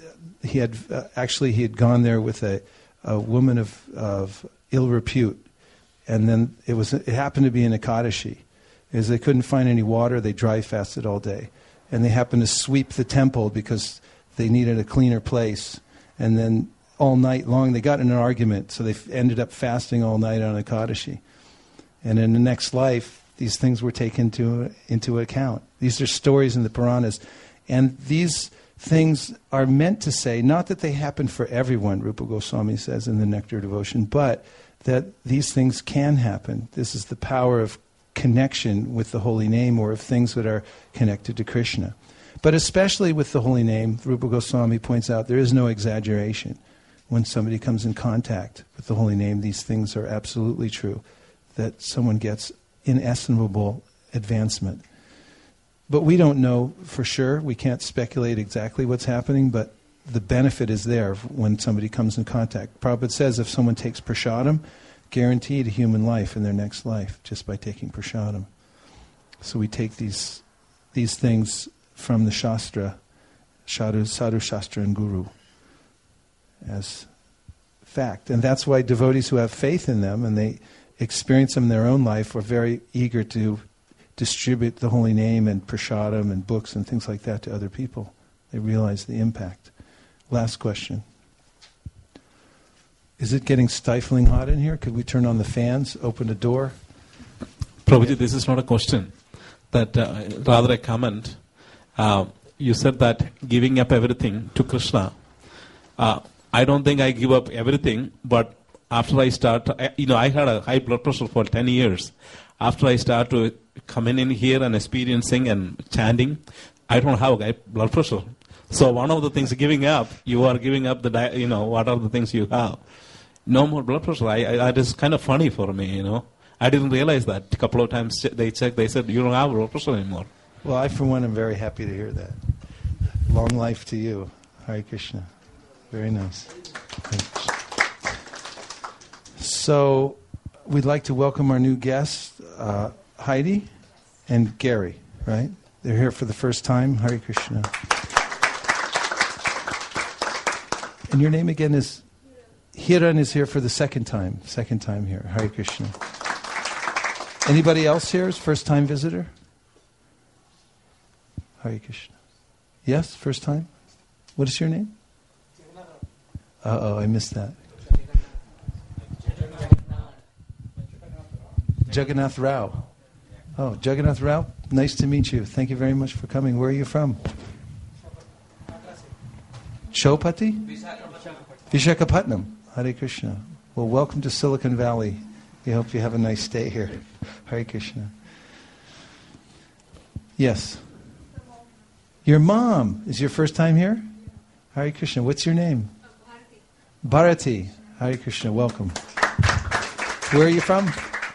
he had uh, actually he had gone there with a, a woman of, of ill repute, and then it was it happened to be in Ekadashi, as they couldn't find any water, they dry fasted all day, and they happened to sweep the temple because they needed a cleaner place, and then. All night long, they got in an argument, so they f- ended up fasting all night on Ekadashi. And in the next life, these things were taken to, into account. These are stories in the Puranas. And these things are meant to say, not that they happen for everyone, Rupa Goswami says in the Nectar Devotion, but that these things can happen. This is the power of connection with the holy name, or of things that are connected to Krishna. But especially with the holy name, Rupa Goswami points out there is no exaggeration. When somebody comes in contact with the holy name, these things are absolutely true, that someone gets inestimable advancement. But we don't know for sure. We can't speculate exactly what's happening, but the benefit is there when somebody comes in contact. Prabhupada says if someone takes prasadam, guaranteed a human life in their next life just by taking prasadam. So we take these these things from the Shastra, Sadhu, Sadhu Shastra and Guru, as fact. And that's why devotees who have faith in them and they experience them in their own life are very eager to distribute the holy name and prasadam and books and things like that to other people. They realize the impact. Last question. Is it getting stifling hot in here? Could we turn on the fans, open the door? Prabhuji, this is not a question, that uh, rather a comment. Uh, you said that giving up everything to Krishna. Uh, I don't think I give up everything, but after I start, you know, I had a high blood pressure for ten years. After I start to coming in here and experiencing and chanting, I don't have high blood pressure. So one of the things giving up, you are giving up the, di- you know, what are the things you have? No more blood pressure. I, I, that is kind of funny for me, you know. I didn't realize that. A couple of times they checked, they said, you don't have blood pressure anymore. Well, I, for one, am very happy to hear that. Long life to you. Hare Krishna. Very nice. So, we'd like to welcome our new guests, uh, Heidi and Gary, right? They're here for the first time. Hare Krishna. And your name again is? Hiran is here for the second time. Second time here. Hare Krishna. Anybody else here is first time visitor? Hare Krishna. Yes, first time? What is your name? Uh-oh, I missed that. Jagannath Rao. Oh, Jagannath Rao. Nice to meet you. Thank you very much for coming. Where are you from? Chopati? Visakhapatnam. Hare Krishna. Well, welcome to Silicon Valley. We hope you have a nice stay here. Hare Krishna. Yes. Your mom is your first time here? Hare Krishna. What's your name? Bharati. Hare Krishna. Welcome. Where are you from?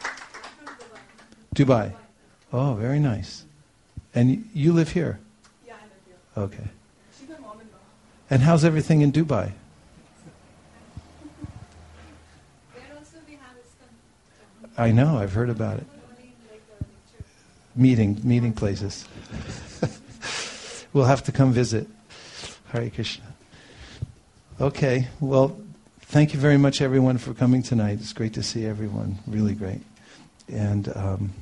Dubai. Oh, very nice. And you live here? Yeah, I live here. Okay. She's my mom-in-law. And how's everything in Dubai? There also we have ISKCON. I know, I've heard about it. Meeting, meeting places. We'll have to come visit. Hare Krishna. Okay, well, thank you very much, everyone, for coming tonight. It's great to see everyone. Really great. And um,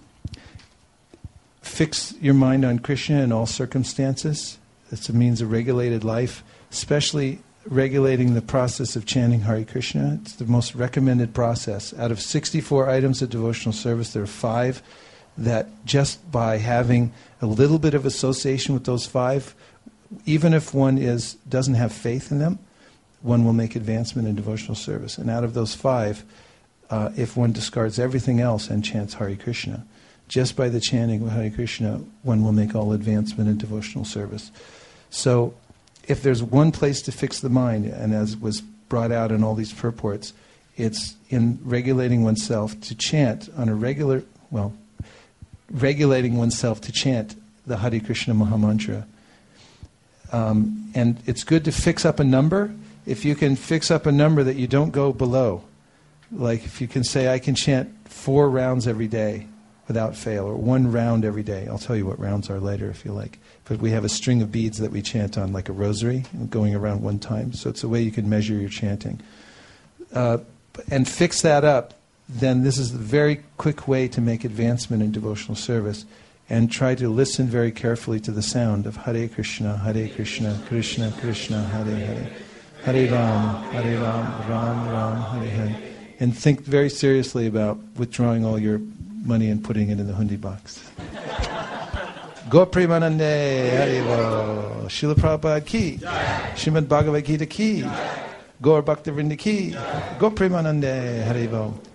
fix your mind on Krishna in all circumstances. It's a means of regulated life, especially regulating the process of chanting Hare Krishna. It's the most recommended process. Out of sixty-four items of devotional service, there are five that just by having a little bit of association with those five, even if one is doesn't have faith in them, one will make advancement in devotional service. And out of those five, uh, if one discards everything else and chants Hare Krishna, just by the chanting of Hare Krishna, one will make all advancement in devotional service. So if there's one place to fix the mind, and as was brought out in all these purports, it's in regulating oneself to chant on a regular, well, regulating oneself to chant the Hare Krishna Mahamantra. Um, and it's good to fix up a number. If you can fix up a number that you don't go below, like if you can say, I can chant four rounds every day without fail, or one round every day. I'll tell you what rounds are later if you like. But we have a string of beads that we chant on, like a rosary, going around one time. So it's a way you can measure your chanting. Uh, and fix that up, then this is a very quick way to make advancement in devotional service. And try to listen very carefully to the sound of Hare Krishna, Hare Krishna, Krishna Krishna, Hare Hare, Hare Ram, Hare Ram, Ram Ram, Hare Hare. And think very seriously about withdrawing all your money and putting it in the hundi box. Go Premanande, Haribo, Srila Prabhupada ki, Srimad Bhagavad Gita ki, Gaur Bhaktivinoda ki, Go Premanande, Haribo.